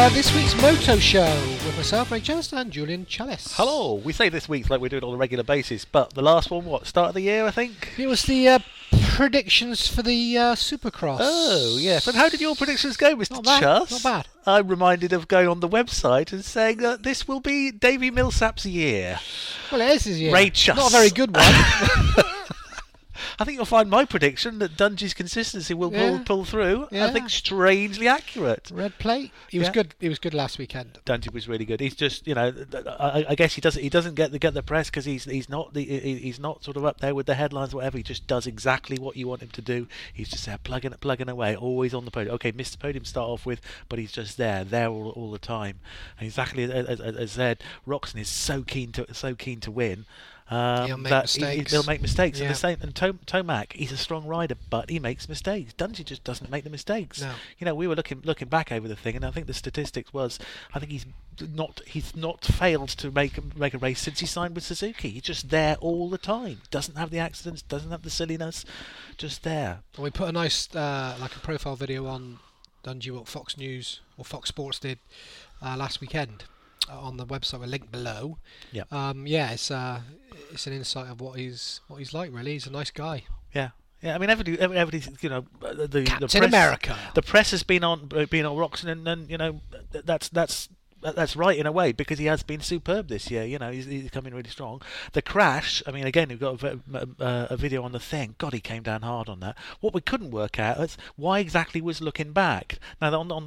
this week's Moto Show with myself, Ray Jones, and Julian Chalice. Hello. We say this week's like we do it on a regular basis, but the last one, start of the year, I think? It was the predictions for the Supercross. Oh, yes. And how did your predictions go, Mr. Chuss? Not bad. I'm reminded of going on the website and saying that this will be Davy Millsap's year. Well, it is his year. Ray Chuss. Not a very good one. I think you'll find my prediction that Dungey's consistency will pull through. Yeah. I think strangely accurate. Red plate. He was good. He was good last weekend. Dungey was really good. He's just, I guess he doesn't get the press because he's not sort of up there with the headlines or whatever. He just does exactly what you want him to do. He's just there plugging away, always on the podium. Okay, missed the podium to start off with, but he's just there all the time. And exactly as said, Roczen is so keen to win. He'll make mistakes. Yeah. And the same. And Tomac, he's a strong rider, but he makes mistakes. Dungey just doesn't make the mistakes. No. We were looking back over the thing, and I think the statistics was, I think he's not failed to make a race since he signed with Suzuki. He's just there all the time. Doesn't have the accidents, doesn't have the silliness, just there. Well, we put a nice like a profile video on Dungey, what Fox News or Fox Sports did last weekend. On the website, a link below. Yeah. It's an insight of what he's like. Really, he's a nice guy. Yeah. Yeah. I mean, everybody's the Captain press, America. The press has been on Roczen, and that's right in a way because he has been superb this year. He's coming really strong. The crash. I mean, again, we've got a video on the thing. God, he came down hard on that. What we couldn't work out is why exactly was looking back. Now on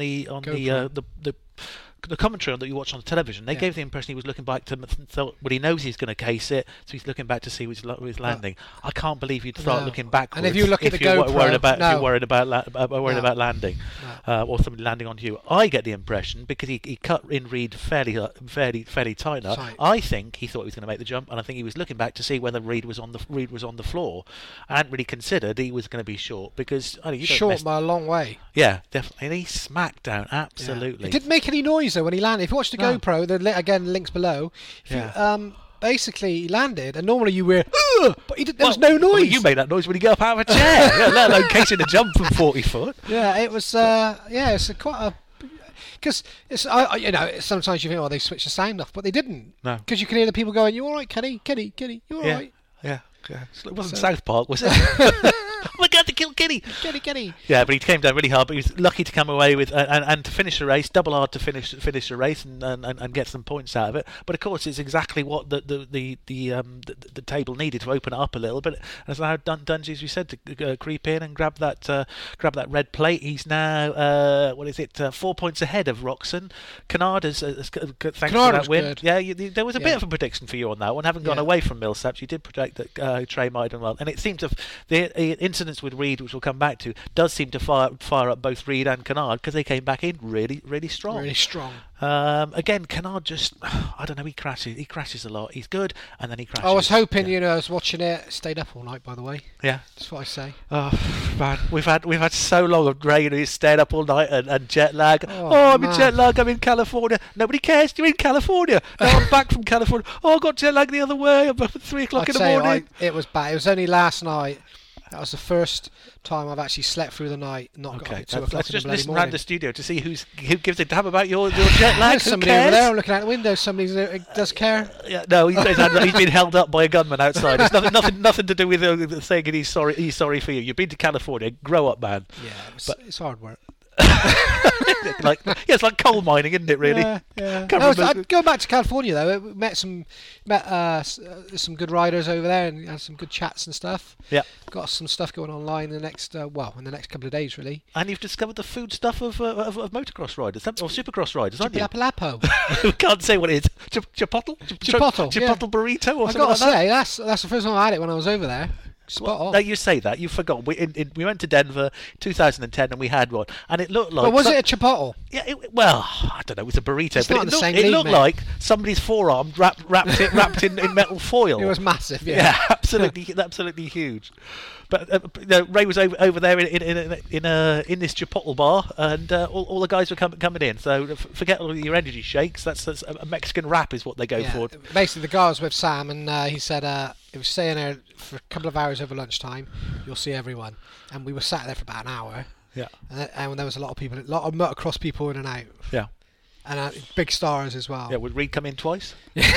the commentary that you watch on the television, they gave the impression he was looking back to he knows he's going to case it, so he's looking back to see his landing. I can't believe you'd start looking backwards. And if you look at the GoPro, if you're worried about landing, or somebody landing on you, I get the impression because he cut in Reed fairly tight enough. I think he thought he was going to make the jump, and I think he was looking back to see whether Reed was on the floor. I hadn't really considered he was going to be short because short by a long way. Yeah, definitely, and he smacked down absolutely. It didn't make any noise though when he landed. If you watch the GoPro, again links below. Basically he landed, and normally you hear, but there was no noise. You made that noise when you get up out of a chair, let alone casing a jump from 40 foot. Yeah, it was. It's quite a. Because sometimes you think, they switched the sound off, but they didn't. No, because you can hear the people going, "You all right, Kenny? Kenny, you all right?" Yeah. It wasn't South Park, was it? Oh my God, to kill Kenny! Kenny! Yeah, but he came down really hard. But he was lucky to come away with and to finish the race, double hard to finish the race and get some points out of it. But of course, it's exactly what the table needed to open it up a little bit. As now Dungey, as we said, to creep in and grab that red plate. He's now 4 points ahead of Roczen. Canard has thanks to that win. Good. Yeah, there was a bit of a prediction for you on that one. Having gone away from Millsaps, you did predict that Trey might have done well, and it seemed to the incidents with Reed, which we'll come back to, does seem to fire up both Reed and Canard because they came back in really, really strong. Really strong. Again, Canard just, I don't know, he crashes a lot. He's good, and then he crashes. I was hoping, I was watching it, stayed up all night, by the way. Yeah. That's what I say. Oh, man, we've had so long of Ray, he's stayed up all night and jet lag. I'm in jet lag, I'm in California. Nobody cares, you're in California. No, I'm back from California. I got jet lag the other way, I'm up at 3 o'clock in the morning. It was bad. It was only last night. That was the first time I've actually slept through the night, not got up at 2 o'clock in the bloody morning. Let's just listen around the studio to see who gives a damn about your jet lag. There's somebody over there, I'm looking out the window, somebody does care. No, he's been held up by a gunman outside. It's nothing to do with saying he's sorry for you. You've been to California, grow up, man. Yeah, it's hard work. It's like coal mining, isn't it? Really. Yeah. Going back to California though, met some good riders over there and had some good chats and stuff. Yeah. Got some stuff going online in the next couple of days really. And you've discovered the food stuff of motocross riders or supercross riders, aren't you? Lapo. We can't say what it is. Chipotle burrito or something like that. I got to say that's the first time I had it when I was over there. Spot on. No, you say that. You forgot. We went to Denver 2010 and we had one. And it looked like... But was it a Chipotle? Yeah, I don't know. It was a burrito. It's but it looked like somebody's forearm wrapped in metal foil. It was massive, yeah. Absolutely huge. But Ray was over there in this Chipotle bar, and all the guys were coming in. So forget all your energy shakes. That's a Mexican wrap is what they go for. Basically, the guy was with Sam, and he said he was staying there for a couple of hours over lunchtime. You'll see everyone, and we were sat there for about an hour. Yeah. And there was a lot of motocross people in and out. Yeah. And big stars as well. Yeah. Would Reed come in twice?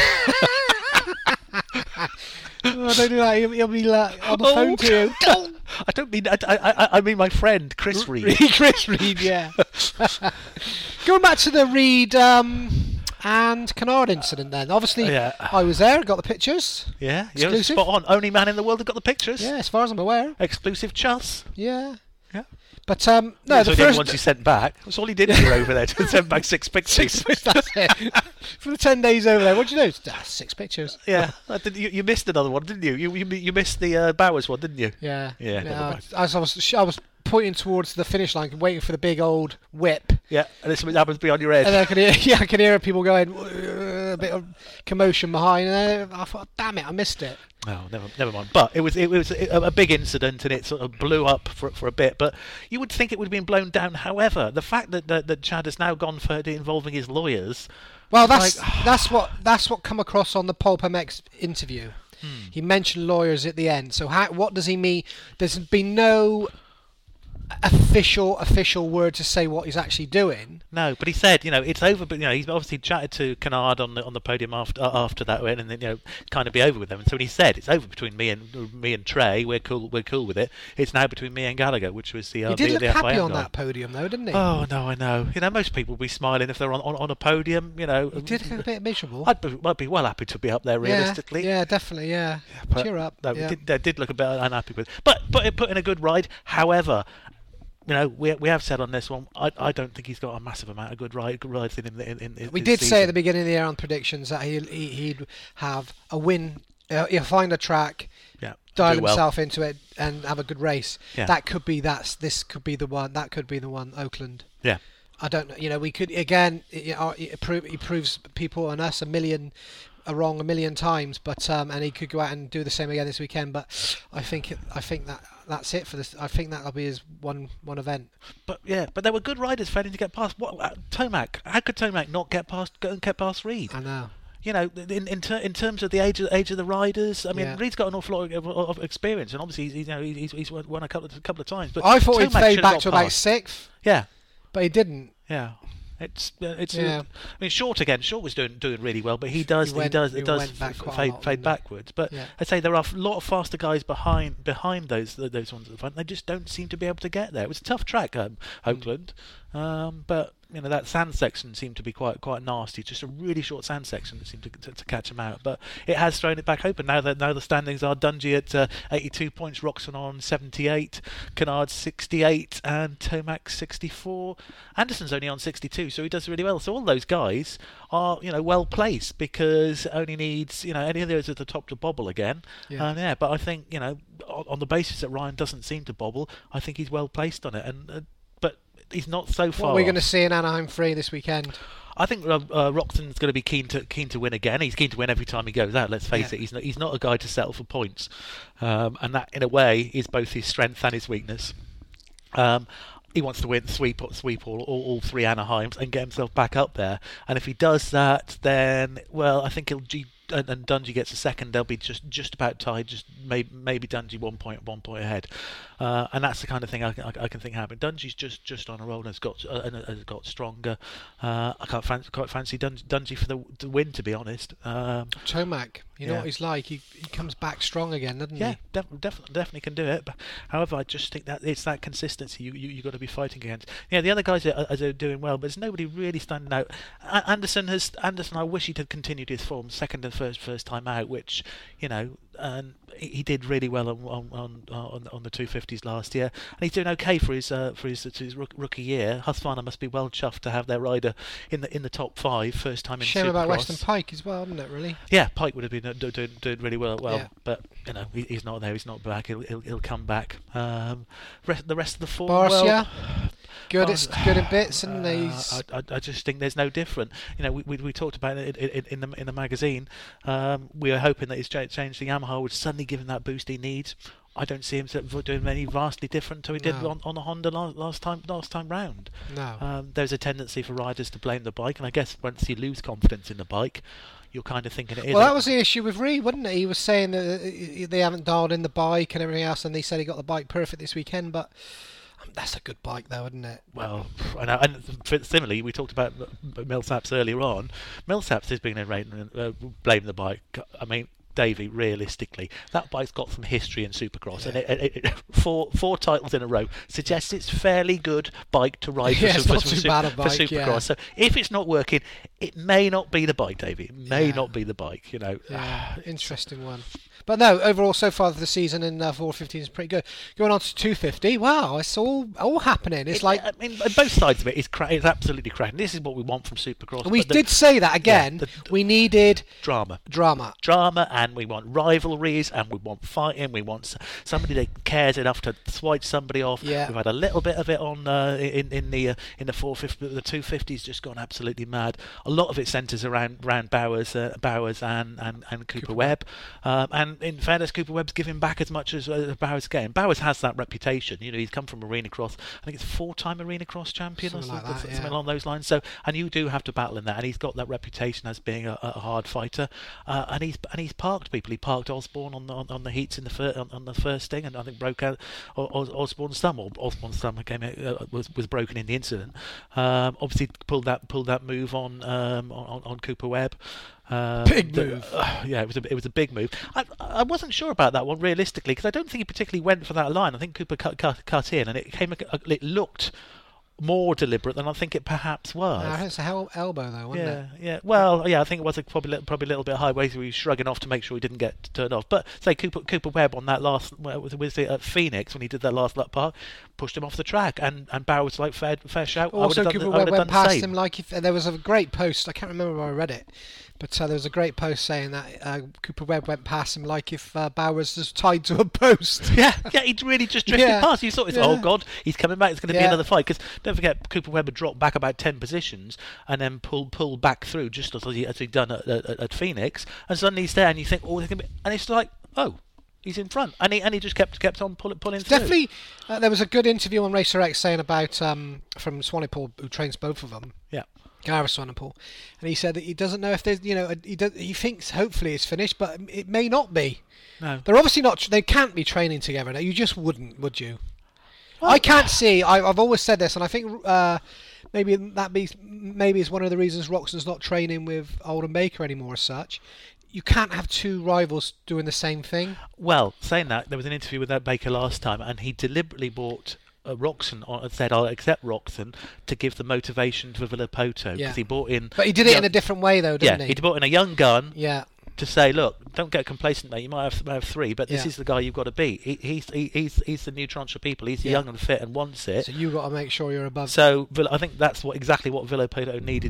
Oh, don't do that. He'll be on the phone to you. I don't mean. I mean my friend Chris Reed. Chris Reed, yeah. Going back to the Reed and Canard incident, then obviously I was there, got the pictures. Yeah, exclusive. You're spot on. Only man in the world that got the pictures. Yeah, as far as I'm aware. Exclusive Chus. Yeah. Yeah. But no, the first ones he sent back. That's all he did over there. To send back 6 pictures. That's it. For the 10 days over there, what did you do? 6 pictures. Yeah, you missed another one, didn't you? You missed the Bowers one, didn't you? Yeah. Yeah. As I was pointing towards the finish line, waiting for the big old whip. Yeah, and this happens to be on your head. And I could hear people going, a bit of commotion behind, and I thought, damn it, I missed it. No, never mind. But it was a big incident, and it sort of blew up for a bit. But you would think it would have been blown down. However, the fact that Chad has now gone for involving his lawyers. Well, that's what come across on the Pulp MX interview. He mentioned lawyers at the end. So what does he mean? There's been no official word to say what he's actually doing. No, but he said, it's over. But he's obviously chatted to Canard on the podium after that, and then kind of be over with them. And so when he said it's over between me and Trey, we're cool with it. It's now between me and Gallagher, which was the. He did look happy FIM on guy. that podium, though, didn't he? Oh no, I know. Most people would be smiling if they're on a podium. He did look a bit miserable. I'd be well happy to be up there realistically. Yeah, definitely. Yeah, but cheer up. No, yeah. did look a bit unhappy with, but it put in a good ride. However. We have said on this one, I don't think he's got a massive amount of good rides in we did say at the beginning of the year on predictions that he'd have a win. He'll find a track, dial himself into it, and have a good race. Yeah. That could be this could be the one. That could be the one. Oakland. Yeah. I don't know. We could again. He proves people and us are wrong a million times, but and he could go out and do the same again this weekend. But I think that's it for this. I think that'll be his one event. But there were good riders failing to get past. Tomac? How could Tomac not get past Reed? I know. In terms of the age of the riders, I mean, Reed's got an awful lot of experience, and obviously he's won a couple of times. But I thought he'd Tomac fade back to about 6th. Yeah, but he didn't. Yeah. I mean, Short was doing really well, but he does fade backwards. But I'd say there are a lot of faster guys behind those ones at the front. They just don't seem to be able to get there. It was a tough track, Oakland, but that sand section seemed to be quite nasty. Just a really short sand section that seemed to catch him out. But it has thrown it back open. Now the standings are Dungey at 82 points, Roxon on 78, Canard 68, and Tomac 64. Anderson's only on 62, so he does really well. So all those guys are well placed because only needs any of those at the top to bobble again. But I think on the basis that Ryan doesn't seem to bobble, I think he's well placed on it. And but he's not so far. What are we going to see in Anaheim 3 this weekend? I think Roxon's going to be keen to win again. He's keen to win every time he goes out. Let's face it, he's not a guy to settle for points, and that in a way is both his strength and his weakness. He wants to win, sweep all 3 Anaheims and get himself back up there. And if he does that, then I think he'll. And Dungey gets a second, they'll be just about tied, just maybe Dungey one point ahead, and that's the kind of thing I can think happen. Dungey's just on a roll and has got stronger. I can't quite fancy Dungey for the win, to be honest. Tomac, you know what he's like. He comes back strong again, doesn't he? Yeah, definitely can do it. But however, I just think that it's that consistency you got to be fighting against. The other guys are doing well, but there's nobody really standing out. Anderson, I wish he'd have continued his form, second and first time out, which and he did really well on the 250s last year, and he's doing okay for his rookie year. Husqvarna must be well chuffed to have their rider in the top 5 first time in Supercross. Shame about Weston Pike as well, isn't it? Really? Yeah, Pike would have been doing really well, but he's not there. He's not back. He'll come back. The rest of the form. Barcia. Good in bits, and I just think there's no different. We talked about it in the magazine. We were hoping that his change to Yamaha would suddenly give him that boost he needs. I don't see him doing any vastly different to he did on the Honda last time round. No. There's a tendency for riders to blame the bike, and I guess once you lose confidence in the bike, you're kind of thinking it is. Well, that was the issue with Reed, wasn't it? He was saying that they haven't dialed in the bike and everything else, and they said he got the bike perfect this weekend, but That's a good bike, though, isn't it? Well, I know, and similarly, we talked about Millsaps earlier on. Millsaps has been blaming the bike. I mean, Davey, realistically, that bike's got some history in Supercross, and four titles in a row suggests it's fairly good bike to ride for Supercross. So if it's not working, it may not be the bike, Davey. It may not be the bike. Interesting one. But no, overall, so far the season in 450 is pretty good. Going on to 250, wow, it's all happening. It's like, I mean, both sides of it is it's absolutely cracking. This is what we want from Supercross. We did say that again. We needed drama, and we want rivalries, and we want fighting. We want somebody that cares enough to swipe somebody off. Yeah. We've had a little bit of it on in the 450, but the 250's just gone absolutely mad. A lot of it centres around Bowers and Cooper Webb, and in fairness, Cooper Webb's giving back as much as Bowers getting. Bowers has that reputation. He's come from Arena Cross. I think it's 4-time Arena Cross champion something or something like along those lines. So, and you do have to battle in that. And he's got that reputation as being a hard fighter. And he's parked people. He parked Osborne on the heats on the first thing, and I think broke out Osborne's thumb. Or Osborne's thumb was broken in the incident. Obviously pulled that move on Cooper Webb. Big move. It was a big move. I wasn't sure about that one realistically, because I don't think he particularly went for that line. I think Cooper cut in, and it looked more deliberate than I think it perhaps was. It's a elbow though, wasn't it? Yeah. Well, yeah, I think it was probably a little bit high ways. He was shrugging off to make sure he didn't get turned off. But say Cooper Webb on that last, was it at Phoenix when he did that last lap part, pushed him off the track, and Bauer was like fair shout. Also, Cooper Webb went past him like there was a great post. I can't remember where I read it. But there was a great post saying that Cooper Webb went past him like if Bowers was tied to a post. Yeah, he'd really just drifted past. You thought, oh God, he's coming back. It's going to be another fight. Because don't forget, Cooper Webb had dropped back about 10 positions and then pulled back through just as he'd done at Phoenix. And suddenly he's there, and you think, oh, and it's like, oh, he's in front, and he just kept on pulling through. Definitely, there was a good interview on Racer X saying about from Swanepoel, who trains both of them. Yeah. Gareth Swanepoel, and he said that he doesn't know if there's, he thinks hopefully it's finished, but it may not be. No, they're obviously not. They can't be training together now. You just wouldn't, would you? Well, I can't see. I've always said this, and I think maybe it's one of the reasons Roxon's not training with Oldham Baker anymore as such. You can't have two rivals doing the same thing. Well, saying that, there was an interview with that Baker last time, and he deliberately bought Roxon said, I'll accept Roxon to give the motivation to Villopoto, because he bought in. But he did it in a different way, though, didn't he? He bought in a young gun. Yeah. To say, look, don't get complacent, mate. You might have three, but this is the guy you've got to beat. He's the new tranche of people. He's young and fit and wants it. So you've got to make sure you're above. So I think that's exactly what Villopoto needed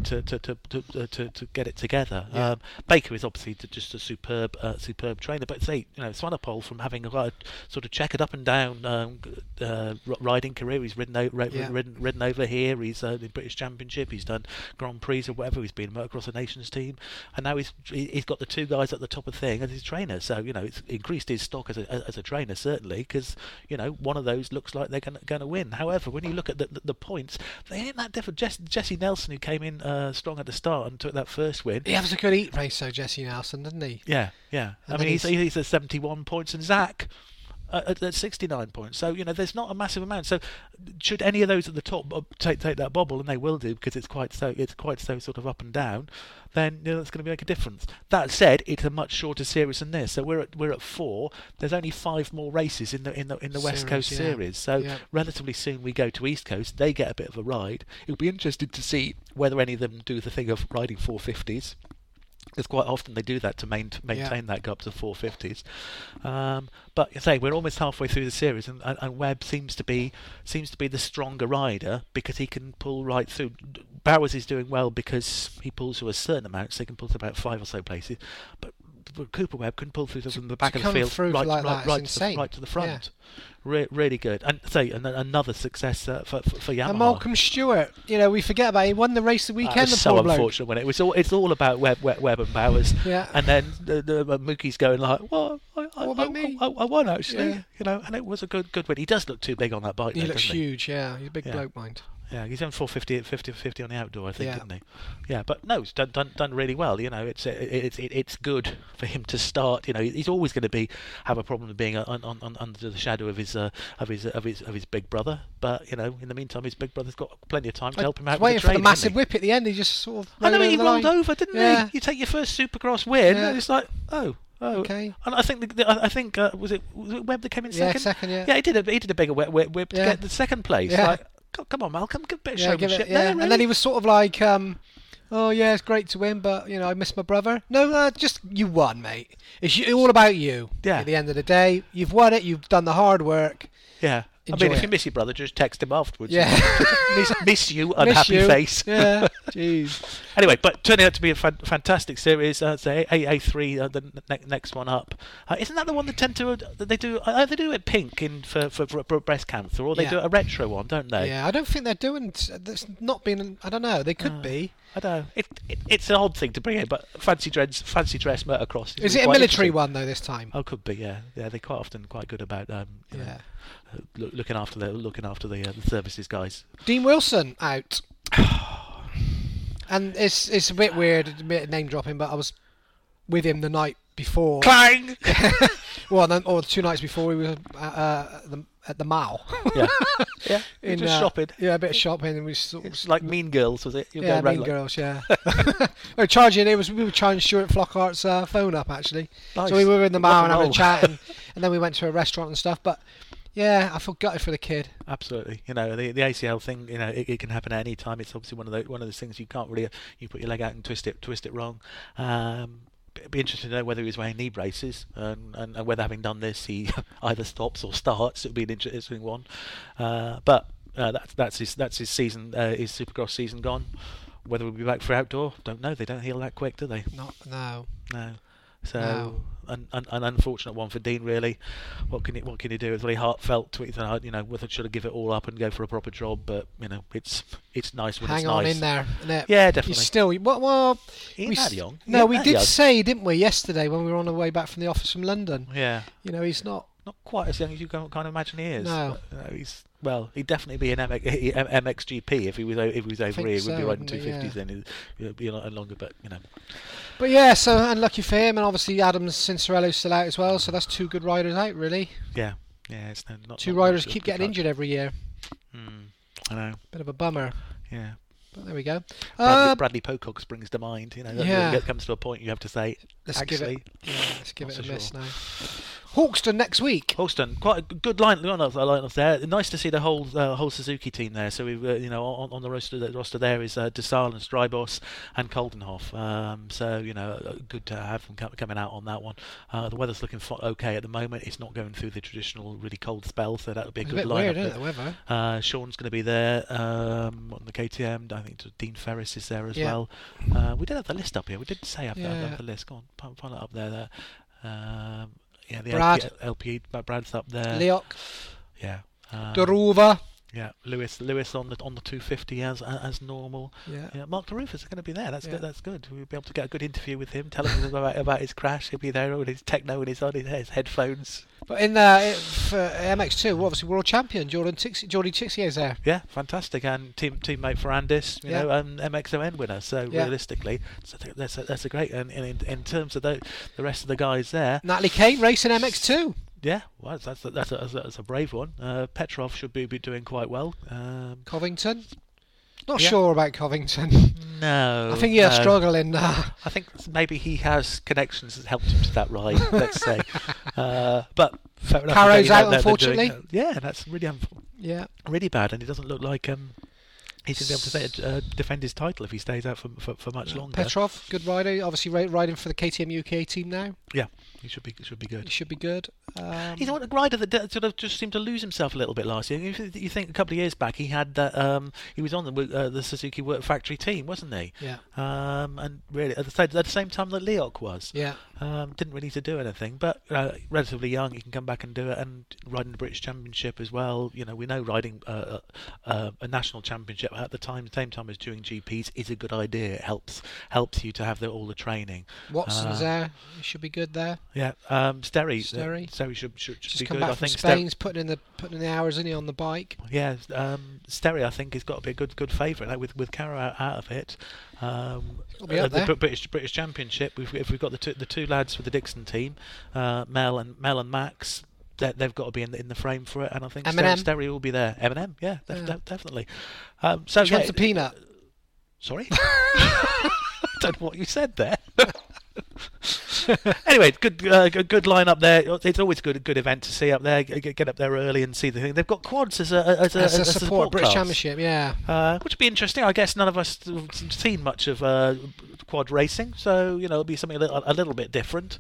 to get it together. Yeah. Baker is obviously just a superb trainer, but say, Swanepoel, from having a sort of checkered up and down riding career, he's ridden over here. He's in the British Championship. He's done Grand Prix or whatever. He's been across the nations team, and now he's got the two guys at the top of the thing as his trainer. So it's increased his stock as a trainer, certainly, because one of those looks like they're going to win. However, when you look at the points, they ain't that different. Jesse Nelson, who came in strong at the start and took that first win, he has a good heat race, though, Jesse Nelson, didn't he? Yeah. I mean, he's at 71 points, and Zach at 69 points. So there's not a massive amount. So should any of those at the top take that bobble, and they will do, because it's quite so sort of up and down, then that's going to make a difference. That said, it's a much shorter series than this. So we're at 4. There's only 5 more races in the West Coast series. So relatively soon we go to East Coast. They get a bit of a ride. It'll be interesting to see whether any of them do the thing of riding 450s. Because quite often they do that to maintain that up to 450s. But we're almost halfway through the series, and Webb seems to be the stronger rider, because he can pull right through. Bowers is doing well because he pulls to a certain amount, so he can pull to about 5 or so places. But Cooper Webb can pull through from the back of the field right to the front. Yeah. Really good. And another success for Yamaha. And Malcolm Stewart, we forget about it. He won the race the weekend. It's so unfortunate when it's all about Webb and Bowers. Yeah. And then the Mookie's going like, well, what about me? I won actually. And it was a good win. He does look too big on that bike. He looks huge. Yeah, he's a big bloke, mind. Yeah, he's on 450, 50 on the outdoor, I think, Yeah. isn't he? Yeah, but no, it's done really well. You know, it's good for him to start. You know, he's always going to have a problem with being under the shadow of his big brother. But you know, in the meantime, his big brother's got plenty of time to help him out. Waiting with for the training, massive isn't he? whip at the end. He just sort of. I know he rolled line. over, didn't Yeah. he? You take your first Supercross win, Yeah. and it's like, oh. Okay. And I think was it Webb that came in second? Yeah, second. Yeah. Yeah, he did a bigger whip to Yeah. get the second place. Yeah. Like, come on, Malcolm, give a bit of Yeah, give showmanship it, yeah. there, And really. then he was sort of like, oh yeah, it's great to win, but you know, I miss my brother. No, just you won, mate. It's all about you. Yeah. At the end of the day, you've won it. You've done the hard work. Yeah. Enjoy I mean, if it. you miss your brother, just text him afterwards. Yeah. miss you, Miss unhappy you. face. Yeah. Jeez. Anyway, but turning out to be a fantastic series. So AA3, the next one up. Isn't that the one that tend to they do it pink for breast cancer, or they Yeah. do a retro one, don't they? Yeah, I don't think they're doing. There's not been. I don't know. They could be. I don't know. It's an odd thing to bring in, but fancy dress motocross. Is it a quite military interesting. one though this time? Oh, could be. Yeah. They're quite often quite good about you know, Yeah. looking after the services guys. Dean Wilson out. And it's a bit weird, a bit name dropping, but I was with him the night before. Clang. Well, then, or 2 nights before we were at the mall. Yeah. Yeah. In, Just shopping. Yeah, a bit of shopping, and we sort of, It's like Mean Girls, was it? You'll yeah, go round Mean like- Girls, yeah. We were charging. We were charging Stuart Flockhart's phone up actually. Nice. So we were in the Rock mall and and having a roll. chat, and then we went to a restaurant and stuff. But yeah, I feel gutted for the kid. Absolutely. You know, the ACL thing, you know, it can happen at any time. It's obviously one of those things you can't really you put your leg out and twist it wrong. It'd be interesting to know whether he was wearing knee braces and whether, having done this, he either stops or starts. It would be an interesting one. But that's his season, his Supercross season gone. Whether we'll be back for outdoor, don't know. They don't heal that quick, do they? No. So No. an unfortunate one for Dean, really. What can you do? It's very heartfelt tweet. You know, whether should have give it all up and go for a proper job, but you know, it's nice when Hang it's on nice. in there. Innit? Yeah, definitely. He's still. Well, He ain't that young. He No, ain't we that did young. say, didn't we, yesterday when we were on the way back from the office from London? Yeah, You know, he's not. not quite as young as you kind of imagine he is. No. But, he'd definitely be an MXGP if he was over think here. He would so, be riding wouldn't he? 250s then. He'd be a lot longer, but you know. But yeah, so unlucky for him, and obviously Adams Cincerello's still out as well. So that's 2 good riders out, really. Yeah, it's not 2 not riders much keep good getting luck. injured every year. I know. Bit of a bummer. Yeah. But there we go. Bradley Pocock springs to mind. You know, Yeah. it comes to a point you have to say, Let's actually, let's give it not a so miss sure. now. Hawkston next week. Holston, quite a good lineup there. Nice to see the whole Suzuki team there. So we've on the roster there is Desal and Strybos and Koldenhoff. So good to have them coming out on that one. The weather's looking okay at the moment. It's not going through the traditional really cold spell, so that'll be a It's a good bit lineup. weird, isn't it, the weather? Sean's going to be there on the KTM. I think Dean Ferris is there as Yeah. well. We did have the list up here. We did say have Yeah. the list. Go on, pull it up there. Yeah, the Brad. LP Brad's up there. Leok, Yeah. Daruva. Yeah, Lewis on the 250 as normal. Yeah. Yeah, Mark DeRufus is going to be there. That's Yeah. good. That's good. We'll be able to get a good interview with him, tell him about his crash. He'll be there with his techno and his headphones. But in for MX2, obviously world champion Jordy Tixier is there. Yeah, fantastic. And teammate Ferrandis, you Yeah. know, MXON winner. So Yeah. realistically, that's a great. And in terms of the rest of the guys there, Natalie Kane racing MX2. yeah, well, that's a brave one. Petrov should be doing quite well. Covington. Not Yeah. sure about Covington. No, I think he's no. struggling. I think maybe he has connections that helped him to that ride, let's say. But fair enough. Caro's He's out, there, they're unfortunately. doing- yeah, that's really Yeah. really bad, and it doesn't look like he's going to be able to defend his title if he stays out for much longer. Petrov, good rider. Obviously riding for the KTM UK team now. Yeah, he should be good. He should be good. He's a rider that sort of just seemed to lose himself a little bit last year. You think a couple of years back he had that he was on the Suzuki Work Factory team, wasn't he? Yeah. And really at the same time that Leok was. Yeah. Didn't really need to do anything, but relatively young, he can come back and do it, and riding the British Championship as well. We know riding a national championship at the same time as doing GPs is a good idea. It helps you to have all the training. Watson's there. He should be good there. Yeah, Sterry should Just be come good. back I from think Spain's putting in the hours, isn't he, on the bike? Yeah, Sterry I think has got to be a good favourite. With Caro out of it. Be up there. The British Championship. If we've got the two lads for the Dixon team, Mel and Max. They've got to be in the frame for it, and I think Sterry will be there. Eminem, yeah. Definitely. So Which one's the peanut? Sorry, I don't know what you said there. Anyway, good lineup there. It's always a good event to see up there. Get up there early and see the thing. They've got quads as a support British Championship, yeah. Which would be interesting. I guess none of us have seen much of quad racing, so it'll be something a little bit different.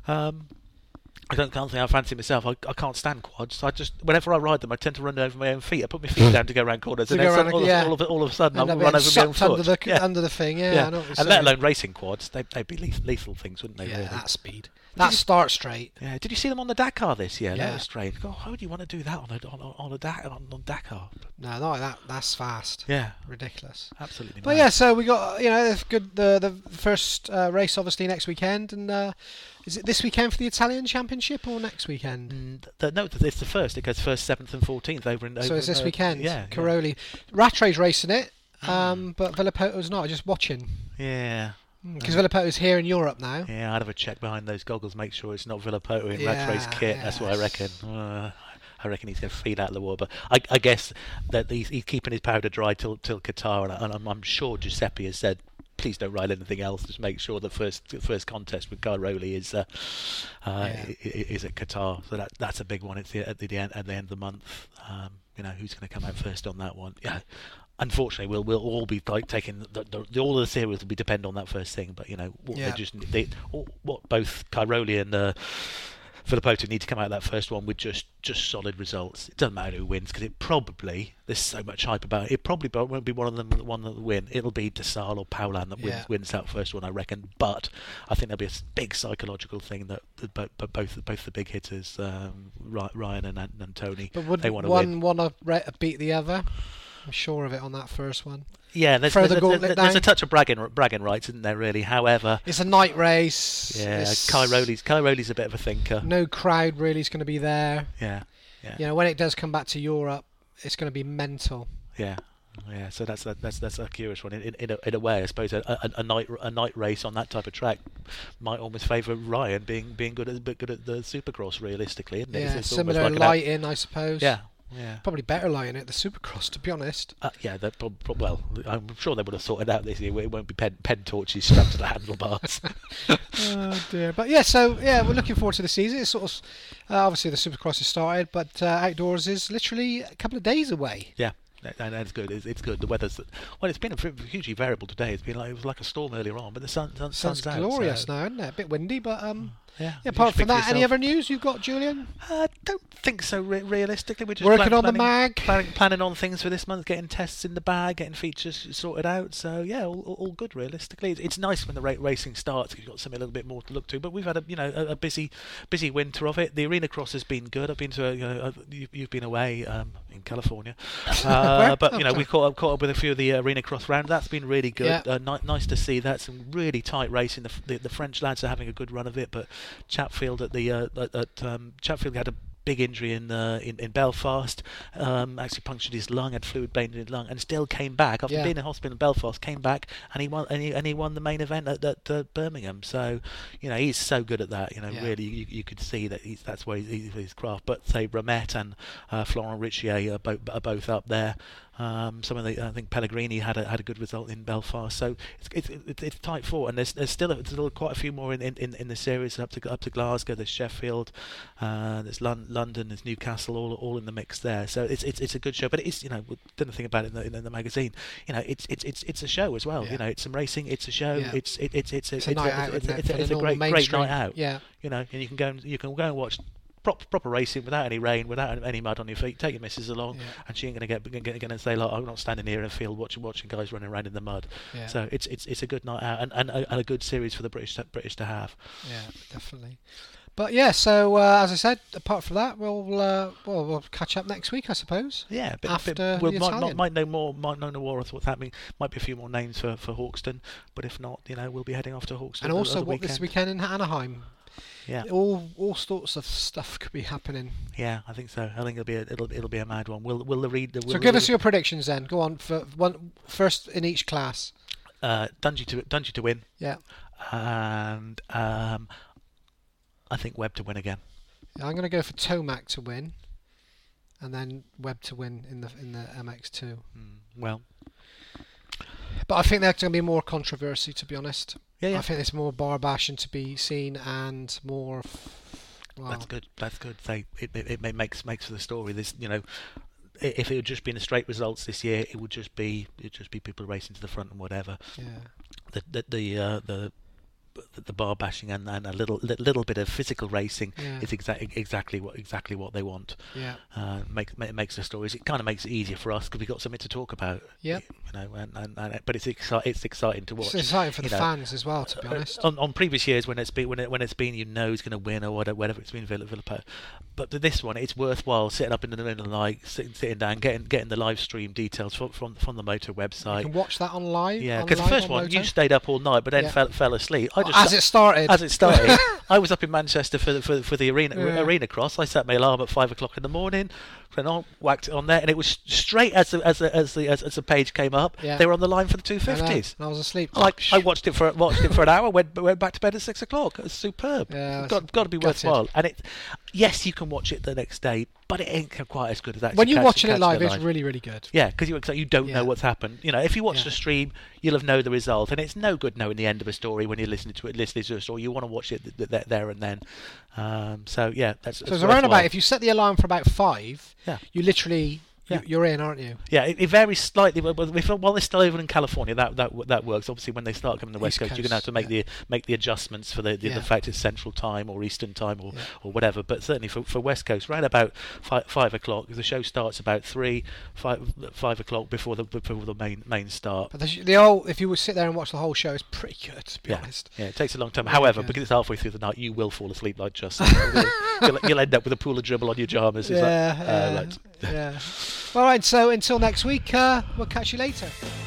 Can't say I fancy myself. I can't stand quads. Whenever I ride them, I tend to run over my own feet. I put my feet down to go around corners, and then all of a sudden, I'll run over my own foot. Under the thing, yeah. I know what you're and let alone racing quads, they'd be lethal things, wouldn't they? Yeah, really? that speed. That start straight. Yeah. Did you see them on the Dakar this year? Yeah. That was strange. God, how would you want to do that on Dakar? No, not like that. That's fast. Yeah. Ridiculous. Absolutely. But yeah, so we got good. The first race obviously next weekend, and is it this weekend for the Italian Championship or next weekend? No, it's the first. It goes 1st, 7th, and 14th over in. So it's this weekend. Yeah. Caroli. Rattray's racing it, but Villapoto's not. Just watching. Yeah. Because Villapoto's here in Europe now. Yeah, I'd have a check behind those goggles, make sure it's not Villapoto in Rattray's kit. Yeah. That's what I reckon. I reckon he's going to feed out of the water. But I guess that he's keeping his powder dry till Qatar, and I'm sure Giuseppe has said, please don't ride anything else. Just make sure the first contest with Cairoli is at Qatar. So that's a big one. It's at the end of the month. Who's going to come out first on that one? Yeah. Unfortunately, we'll all be taking all of the series will be depend on that first thing. But what both Cairoli and Villapoto need to come out of that first one with just solid results. It doesn't matter who wins, because there's so much hype about it. It probably won't be one of them that will win. It'll be De Salle or Paulan that wins that first one, I reckon. But I think there'll be a big psychological thing that both the big hitters, Ryan and Tony, they want to win. One want to beat the other. I'm sure of it on that first one. Yeah, there's a touch of bragging rights, isn't there? Really, however, it's a night race. Yeah, Cairoli's a bit of a thinker. No crowd really is going to be there. Yeah. When it does come back to Europe, it's going to be mental. Yeah. So that's a curious one. In a way, I suppose a night race on that type of track might almost favour Ryan being good at the Supercross. Realistically, isn't it? Yeah, similar lighting, I suppose. Yeah. Probably better lighting at the Supercross, to be honest. Well, I'm sure they would have sorted out this year. It won't be pen torches strapped to the handlebars. Oh dear. But we're looking forward to the season. It's sort of obviously the Supercross has started, but outdoors is literally a couple of days away. Yeah. And it's good. It's good. The weather's it's been hugely variable today. It was like a storm earlier on, but the sun's out. Glorious now, isn't it? A bit windy, but yeah. Apart from that, any other news you've got, Julian? I don't think so. Realistically, we're just working on the mag, planning on things for this month, getting tests in the bag, getting features sorted out. So yeah, all good. Realistically, it's nice when the racing starts because you've got something a little bit more to look to. But we've had a busy winter of it. The arena cross has been good. I've been to you've been away in California, but we caught up with a few of the arena cross round. That's been really good. Yeah. Nice to see that. Some really tight racing. The French lads are having a good run of it, but Chatfield Chatfield had a big injury in Belfast. Actually punctured his lung, had fluid vein in his lung, and still came back after being in hospital in Belfast. Came back and he won the main event at Birmingham. So he's so good at that. Really you could see that that's where he's his craft. But say Ramette and Florent Richier are both up there. I think Pellegrini had a good result in Belfast, so it's tight fought, and there's still quite a few more in the series up to Glasgow. There's Sheffield, there's London, there's Newcastle, all in the mix there. So it's a good show, but it's done a thing about it in the magazine. It's a show as well. Yeah. It's some racing. It's a show. Yeah. It's a night out, it's a great night out. Yeah. And you can go and watch proper racing without any rain, without any mud on your feet. Take your missus along, and she ain't gonna say like, I'm not standing here in a field watching guys running around in the mud. Yeah. So it's a good night out and a good series for the British to have. Yeah, definitely. But yeah, so as I said, apart from that, we'll catch up next week, I suppose. Yeah, we might know more of what's happening. Might be a few more names for Hawkston, but if not, we'll be heading off to Hawkston. And also, this weekend in Anaheim. Yeah, all sorts of stuff could be happening. Yeah, I think so. I think it'll be a mad one. Will the read? So give us your predictions then. Go on for first in each class. Dungey to win. Yeah. And I think Webb to win again. Yeah, I'm going to go for Tomac to win, and then Webb to win in the MX2. Well, but I think there's going to be more controversy, to be honest. Yeah. I think there's more bar bashing to be seen and more. Well, That's good. It makes for the story. This, if it had just been a straight results this year, it would just be people racing to the front and whatever. Yeah. The bar bashing and a little bit of physical racing is exactly what they want. Yeah. It makes the stories. It kind of makes it easier for us because we've got something to talk about. Yeah. But it's exciting to watch. It's exciting for the fans as well, to be honest. On previous years when it's been who's going to win or whatever it's been Villapa. But this one, it's worthwhile sitting up in the middle of the night, sitting down, getting the live stream details from the Moto website. You can watch that on live. Yeah, because the first one you stayed up all night, but then fell asleep. As it started, I was up in Manchester for the arena cross. I set my alarm at 5 o'clock in the morning, and I whacked it on there, and it was straight as the page came up. Yeah. They were on the line for the 250s. I was asleep. I watched it for an hour. Went back to bed at 6 o'clock. It was superb. Yeah, got to be worthwhile. And yes, you can watch it the next day, but it ain't quite as good as that. When you're watching it live, it's really, really good. Yeah, because you don't know what's happened. If you watch the stream, you'll have known the result, and it's no good knowing the end of a story when you're listening to a story. You want to watch it there and then. So it's around about, if you set the alarm for about 5, you literally Yeah. You're in, aren't you? Yeah, it varies slightly. While they're still over in California, that works. Obviously, when they start coming to the West Coast, you're going to have to make the adjustments for the fact it's Central Time or Eastern Time or whatever. But certainly for West Coast, right about 5 o'clock, the show starts about 5 o'clock before the main start. But if you would sit there and watch the whole show, it's pretty good, to be honest. Yeah, it takes a long time. However, because it's halfway through the night, you will fall asleep like just. You'll end up with a pool of dribble on your pyjamas. Yeah. All right, so until next week, we'll catch you later.